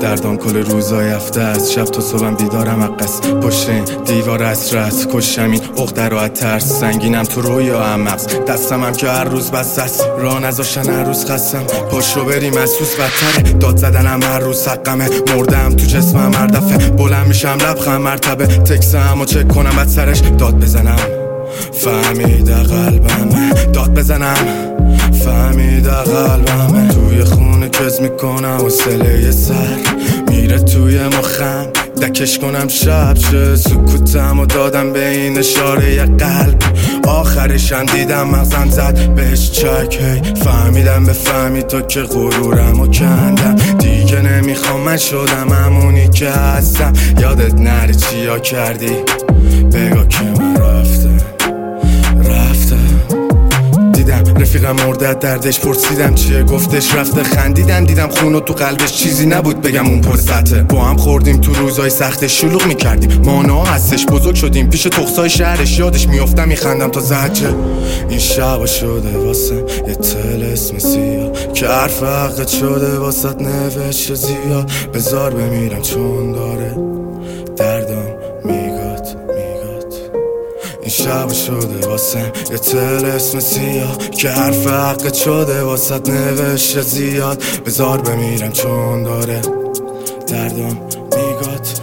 دردام کل روزای هفته است. شب تا صبحم بیدارم عقص پشت این دیوار اسرت کشم این عقده رو از ترس. سنگینم تو رویا هم مغز دستم هم که هر روز بس است. راه نذاشتن هر روز خستم پاشو بریم محسوس بدتره. داد زدنم هر روز حقمه مردم تو جسمم هر دفعه. بلند میشم لبخند مرتبه تکسم و چک کنم بعد سرش داد بزنم. فهمیده قلبمه داد بزنم. فهمیده قلبمه توی خونه کز میکنم و سله سر میره توی مخم دکش کنم شب شه. سکوتم و دادم به این اشاره قلب. آخرشم دیدم مغزم زد بهش چک. فهمیدم بفهمی تو که غرورم و کندم. دیگه نمیخوام من شدم همونی که هستم. یادت نره چیا کردی بگو که من رفتم. رفیقم مرده دردش پرسیدم چیه گفتش رفته. خندیدم دیدم خونو تو قلبش چیزی نبود بگم اون پرسته. با هم خوردیم تو روزای سختش شلوغ میکردیم مانا هستش. بزرگ شدیم پیش تخصای شهرش یادش میافتم میخندم تا زجه. این شب شده واسه یه طلسم سیاه که حرف حقت شده واسه نوشته زیاد. بذار بمیرم چون داره دردم میگات. این شب شده واسم یه طلسم سیاه که حرف حقت شده واسه نوشته زیاد. بذار بمیرم چون داره دردم میگات.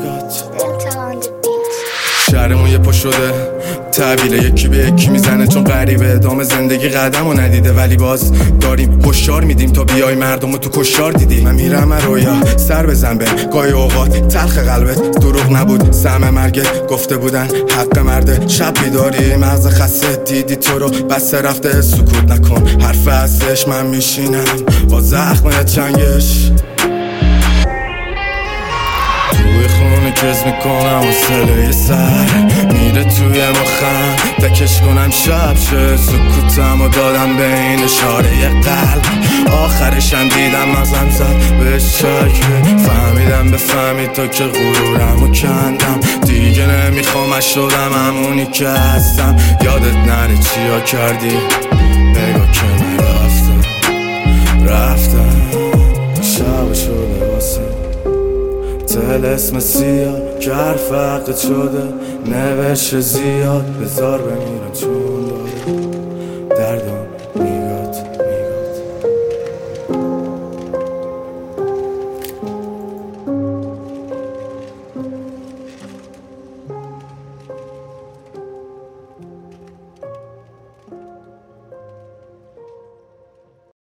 شهرمون یه پا شده طویله یکی به یکی میزنه چون غریبه. ادامه زندگی قدم و ندیده ولی باز داریم هشدار میدیم تا بیای مردم تو کشتار دیدی. من میرم رویا سر بزن به گاهی اوقات تلخ قلبت دروغ نبود. سهم مرگت گفته بودن حق مرده. شب بیداری مغز خسته دیدی تو رو بس رفته. سکوت نکن حرف هستش من میشینم با زخم چنگش. توی خونه کز میکنم و سله سر میره توی مخم دکش کنم شب شه. سکوتم و دادم به این اشاره قلب. آخرشم دیدم مغزم زد بهش چک. فهمیدم بفهمی تو که غرورم و کندم. دیگه نمیخوام شدم همونی که هستم. یادت نره چیا کردی بگو که من رفتم. شب شده واسه طلسم سیاه که حرف حقت شده نوشته زیاد. بذار بمیرم چون داره